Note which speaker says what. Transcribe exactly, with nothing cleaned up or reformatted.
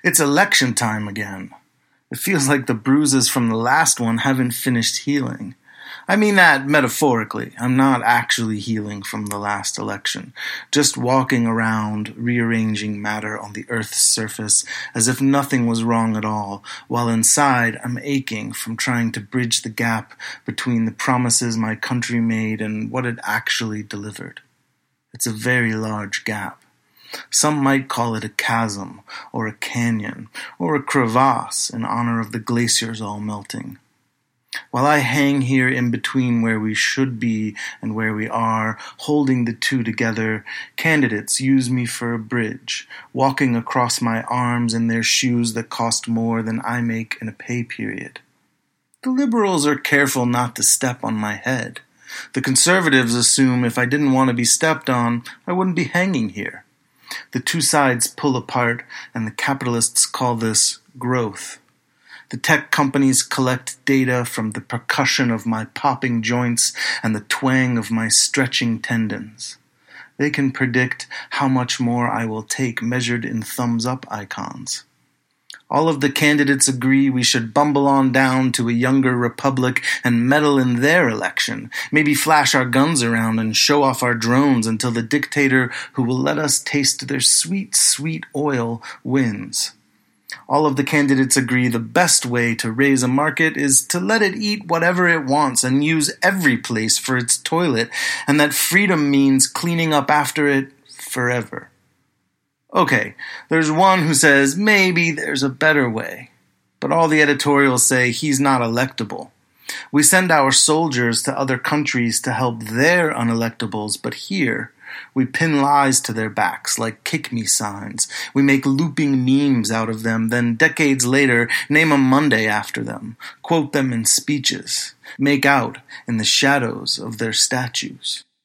Speaker 1: It's election time again. It feels like the bruises from the last one haven't finished healing. I mean that metaphorically. I'm not actually healing from the last election, just walking around, rearranging matter on the Earth's surface as if nothing was wrong at all, while inside I'm aching from trying to bridge the gap between the promises my country made and what it actually delivered. It's a very large gap. Some might call it a chasm, or a canyon, or a crevasse in honor of the glaciers all melting. While I hang here in between where we should be and where we are, holding the two together, candidates use me for a bridge, walking across my arms in their shoes that cost more than I make in a pay period. The liberals are careful not to step on my head. The conservatives assume if I didn't want to be stepped on, I wouldn't be hanging here. The two sides pull apart, and the capitalists call this growth. The tech companies collect data from the percussion of my popping joints and the twang of my stretching tendons. They can predict how much more I will take measured in thumbs-up icons. All of the candidates agree we should bumble on down to a younger republic and meddle in their election, maybe flash our guns around and show off our drones until the dictator who will let us taste their sweet, sweet oil wins. All of the candidates agree the best way to raise a market is to let it eat whatever it wants and use every place for its toilet, and that freedom means cleaning up after it forever. Okay, there's one who says maybe there's a better way, but all the editorials say he's not electable. We send our soldiers to other countries to help their unelectables, but here we pin lies to their backs like kick me signs. We make looping memes out of them, then decades later name a Monday after them, quote them in speeches, make out in the shadows of their statues.